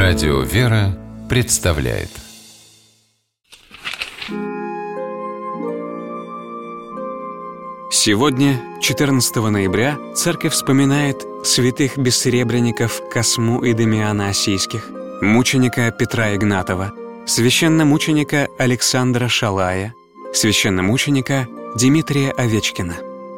Радио «Вера» представляет. Сегодня, 14 ноября, Церковь вспоминает святых бессеребренников Косму и Дамиана Осийских, мученика Петра Игнатова, священномученика Александра Шалая, священномученика Дмитрия Овечкина.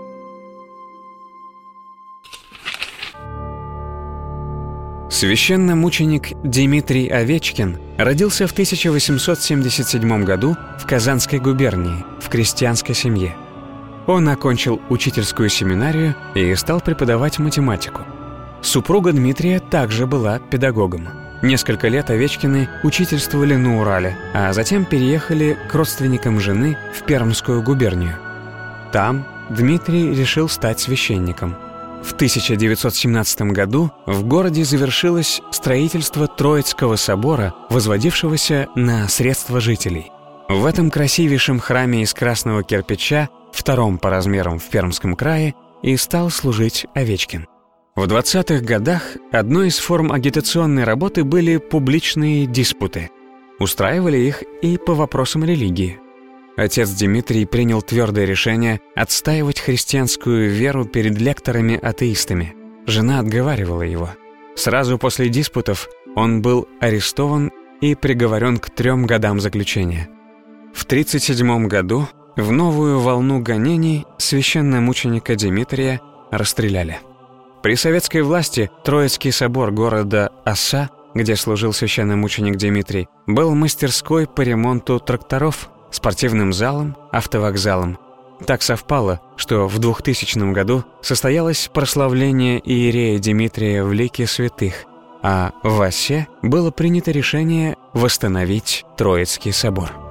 Священномученик Дмитрий Овечкин родился в 1877 году в Казанской губернии в крестьянской семье. Он окончил учительскую семинарию и стал преподавать математику. Супруга Дмитрия также была педагогом. Несколько лет Овечкины учительствовали на Урале, а затем переехали к родственникам жены в Пермскую губернию. Там Дмитрий решил стать священником. В 1917 году в городе завершилось строительство Троицкого собора, возводившегося на средства жителей. В этом красивейшем храме из красного кирпича, втором по размерам в Пермском крае, и стал служить Овечкин. В 20-х годах одной из форм агитационной работы были публичные диспуты. Устраивали их и по вопросам религии. Отец Дмитрий принял твердое решение отстаивать христианскую веру перед лекторами-атеистами. Жена отговаривала его. Сразу после диспутов он был арестован и приговорен к 3 годам заключения. В 1937 году в новую волну гонений священномученика Дмитрия расстреляли. При советской власти Троицкий собор города Оса, где служил священномученик Дмитрий, был мастерской по ремонту тракторов, спортивным залом, автовокзалом. Так совпало, что в 2000 году состоялось прославление иерея Дмитрия в лике святых, а в Осе было принято решение восстановить Троицкий собор.